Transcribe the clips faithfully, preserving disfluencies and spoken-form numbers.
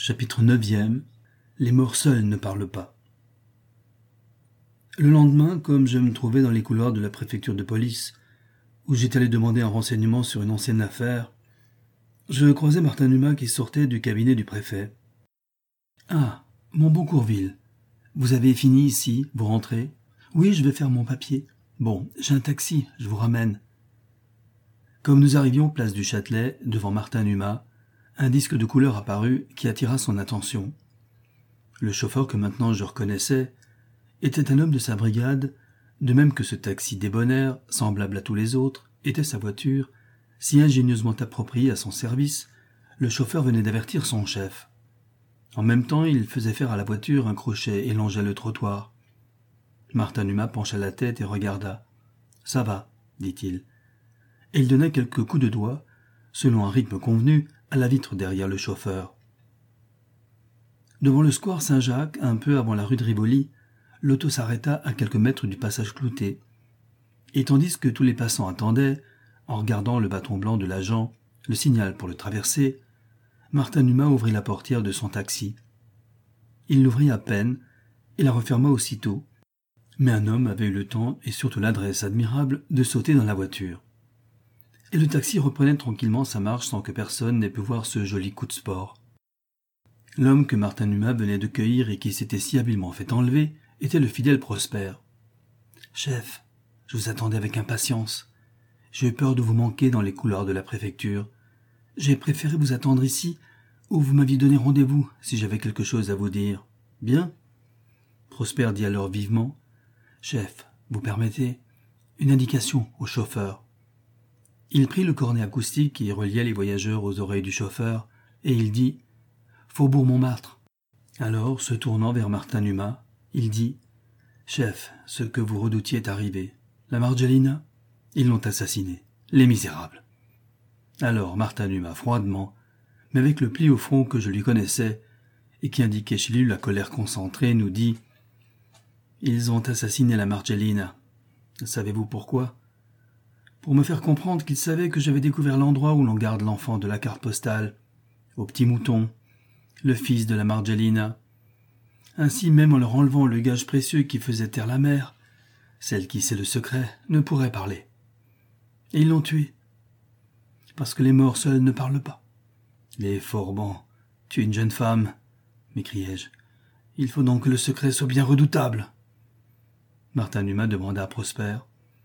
Chapitre neuf. Les morts seuls ne parlent pas. Le lendemain, comme je me trouvais dans les couloirs de la préfecture de police, où j'étais allé demander un renseignement sur une ancienne affaire, je croisai Martin Numa qui sortait du cabinet du préfet. « Ah, mon bon Courville, vous avez fini ici, vous rentrez ? Oui, je vais faire mon papier. Bon, j'ai un taxi, je vous ramène. » Comme nous arrivions place du Châtelet, devant Martin Numa, un disque de couleur apparut qui attira son attention. Le chauffeur que maintenant je reconnaissais était un homme de sa brigade, de même que ce taxi débonnaire, semblable à tous les autres, était sa voiture, si ingénieusement appropriée à son service, le chauffeur venait d'avertir son chef. En même temps, il faisait faire à la voiture un crochet et longeait le trottoir. Martin Numa pencha la tête et regarda. « Ça va, dit-il. » Et il donna quelques coups de doigt, selon un rythme convenu, à la vitre derrière le chauffeur. Devant le square Saint-Jacques, un peu avant la rue de Rivoli, l'auto s'arrêta à quelques mètres du passage clouté. Et tandis que tous les passants attendaient, en regardant le bâton blanc de l'agent, le signal pour le traverser, Martin Numa ouvrit la portière de son taxi. Il l'ouvrit à peine et la referma aussitôt, mais un homme avait eu le temps et surtout l'adresse admirable de sauter dans la voiture. Et le taxi reprenait tranquillement sa marche sans que personne n'ait pu voir ce joli coup de sport. L'homme que Martin Numa venait de cueillir et qui s'était si habilement fait enlever était le fidèle Prosper. « Chef, je vous attendais avec impatience. J'ai eu peur de vous manquer dans les couloirs de la préfecture. J'ai préféré vous attendre ici, où vous m'aviez donné rendez-vous, si j'avais quelque chose à vous dire. Bien ?» Prosper dit alors vivement. « Chef, vous permettez ? Une indication au chauffeur. » Il prit le cornet acoustique qui reliait les voyageurs aux oreilles du chauffeur, et il dit « Faubourg Montmartre ». Alors, se tournant vers Martin Numa, il dit « Chef, ce que vous redoutiez est arrivé. La Margellina ? Ils l'ont assassinée. Les misérables. » Alors Martin Numa, froidement, mais avec le pli au front que je lui connaissais, et qui indiquait chez lui la colère concentrée, nous dit « Ils ont assassiné la Margellina. Savez-vous pourquoi ? Pour me faire comprendre qu'ils savaient que j'avais découvert l'endroit où l'on garde l'enfant de la carte postale, au petit mouton, le fils de la Margellina. Ainsi, même en leur enlevant le gage précieux qui faisait taire la mère, celle qui sait le secret ne pourrait parler. Et ils l'ont tué. Parce que les morts seuls ne parlent pas. Les Forbans, tuer une jeune femme, m'écriai-je. Il faut donc que le secret soit bien redoutable. Martin Numa demanda à Prosper.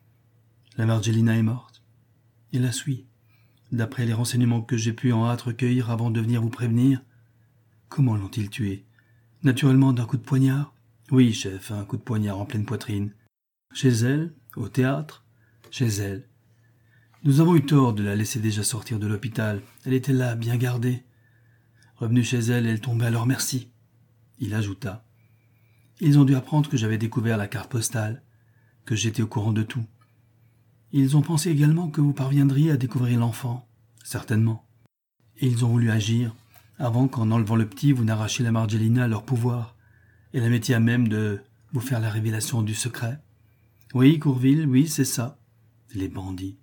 La Margellina est morte. Hélas oui, d'après les renseignements que j'ai pu en hâte recueillir avant de venir vous prévenir. Comment l'ont-ils tuée ? Naturellement d'un coup de poignard ? Oui, chef, un coup de poignard en pleine poitrine. Chez elle, au théâtre, chez elle. Nous avons eu tort de la laisser déjà sortir de l'hôpital. Elle était là, bien gardée. Revenue chez elle, elle tombait à leur merci. Il ajouta. Ils ont dû apprendre que j'avais découvert la carte postale, que j'étais au courant de tout. Ils ont pensé également que vous parviendriez à découvrir l'enfant, certainement. Et ils ont voulu agir, avant qu'en enlevant le petit, vous n'arrachiez la Margellina à leur pouvoir, et la mettiez à même de vous faire la révélation du secret. Oui, Courville, oui, c'est ça. Les bandits.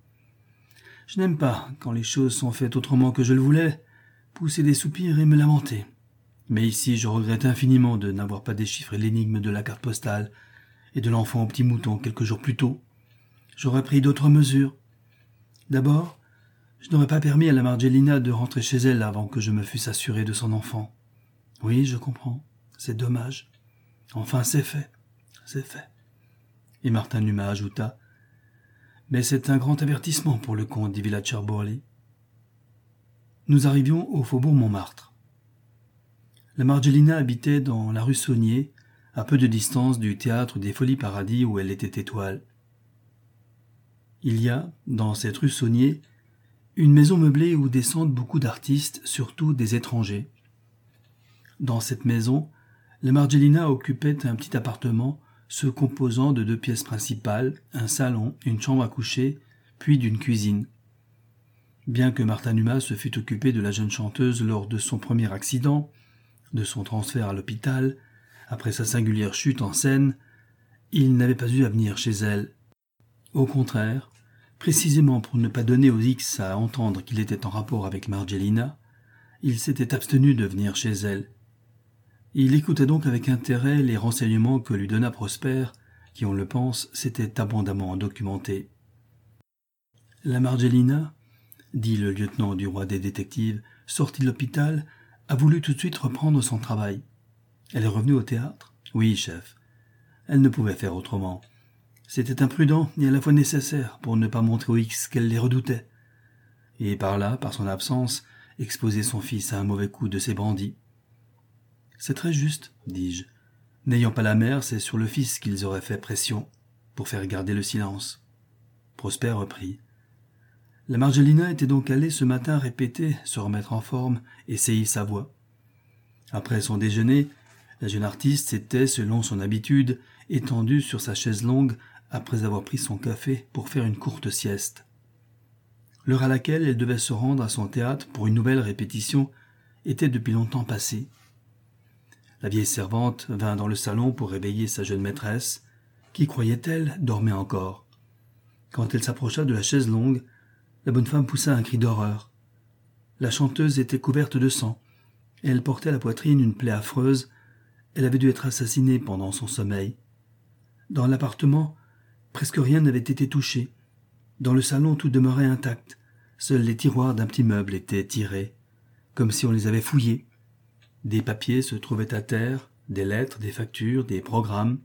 Je n'aime pas, quand les choses sont faites autrement que je le voulais, pousser des soupirs et me lamenter. Mais ici, je regrette infiniment de n'avoir pas déchiffré l'énigme de la carte postale et de l'enfant au petit mouton quelques jours plus tôt. J'aurais pris d'autres mesures. D'abord, je n'aurais pas permis à la Margellina de rentrer chez elle avant que je me fusse assuré de son enfant. Oui, je comprends. C'est dommage. Enfin, c'est fait. C'est fait. Et Martin Numa ajouta. Mais c'est un grand avertissement pour le comte di Villacerborli. Nous arrivions au faubourg Montmartre. La Margellina habitait dans la rue Saunier, à peu de distance du théâtre des Folies Paradis où elle était étoile. Il y a, dans cette rue Saunier, une maison meublée où descendent beaucoup d'artistes, surtout des étrangers. Dans cette maison, la Margellina occupait un petit appartement se composant de deux pièces principales, un salon, une chambre à coucher, puis d'une cuisine. Bien que Martin Numa se fût occupé de la jeune chanteuse lors de son premier accident, de son transfert à l'hôpital, après sa singulière chute en scène, il n'avait pas eu à venir chez elle. Au contraire, précisément pour ne pas donner aux X à entendre qu'il était en rapport avec Margellina, il s'était abstenu de venir chez elle. Il écoutait donc avec intérêt les renseignements que lui donna Prosper, qui, on le pense, s'était abondamment documenté. La Margellina, dit le lieutenant du roi des détectives, sortie de l'hôpital, a voulu tout de suite reprendre son travail. Elle est revenue au théâtre ? Oui, chef. Elle ne pouvait faire autrement. C'était imprudent et à la fois nécessaire pour ne pas montrer aux X qu'elle les redoutait. Et par là, par son absence, exposer son fils à un mauvais coup de ses bandits. C'est très juste, dis-je. N'ayant pas la mère, c'est sur le fils qu'ils auraient fait pression, pour faire garder le silence. Prosper reprit. La Margellina était donc allée ce matin répéter, se remettre en forme, essayer sa voix. Après son déjeuner, la jeune artiste s'était, selon son habitude, étendue sur sa chaise longue après avoir pris son café pour faire une courte sieste. L'heure à laquelle elle devait se rendre à son théâtre pour une nouvelle répétition était depuis longtemps passée. La vieille servante vint dans le salon pour réveiller sa jeune maîtresse, qui, croyait-elle, dormait encore. Quand elle s'approcha de la chaise longue, la bonne femme poussa un cri d'horreur. La chanteuse était couverte de sang, et elle portait à la poitrine une plaie affreuse. Elle avait dû être assassinée pendant son sommeil. Dans l'appartement, presque rien n'avait été touché. Dans le salon, tout demeurait intact. Seuls les tiroirs d'un petit meuble étaient tirés, comme si on les avait fouillés. Des papiers se trouvaient à terre, des lettres, des factures, des programmes.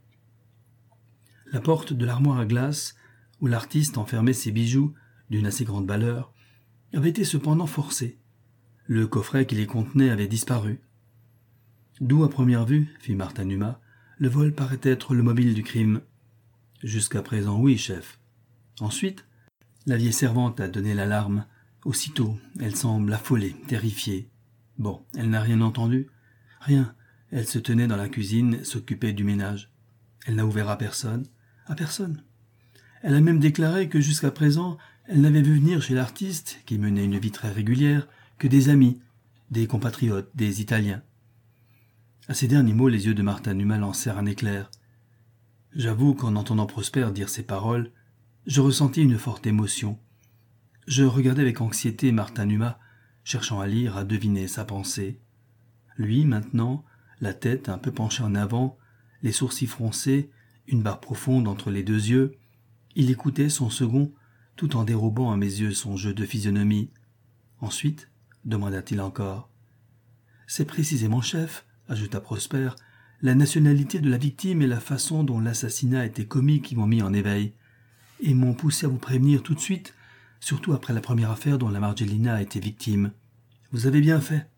La porte de l'armoire à glace, où l'artiste enfermait ses bijoux d'une assez grande valeur, avait été cependant forcée. Le coffret qui les contenait avait disparu. D'où, à première vue, fit Martin Numa, le vol paraît être le mobile du crime. Jusqu'à présent, oui, chef. Ensuite, la vieille servante a donné l'alarme. Aussitôt, elle semble affolée, terrifiée. Bon, elle n'a rien entendu. Rien. Elle se tenait dans la cuisine, s'occupait du ménage. Elle n'a ouvert à personne. À personne. Elle a même déclaré que jusqu'à présent, elle n'avait vu venir chez l'artiste, qui menait une vie très régulière, que des amis, des compatriotes, des Italiens. À ces derniers mots, les yeux de Martin Numa lancèrent un éclair. J'avoue qu'en entendant Prosper dire ces paroles, je ressentis une forte émotion. Je regardais avec anxiété Martin Numa, cherchant à lire, à deviner sa pensée. Lui, maintenant, la tête un peu penchée en avant, les sourcils froncés, une barre profonde entre les deux yeux, il écoutait son second, tout en dérobant à mes yeux son jeu de physionomie. Ensuite, demanda-t-il encore. C'est précisément, chef, ajouta Prosper, la nationalité de la victime et la façon dont l'assassinat a été commis qui m'ont mis en éveil, et m'ont poussé à vous prévenir tout de suite, surtout après la première affaire dont la Margellina a été victime. Vous avez bien fait.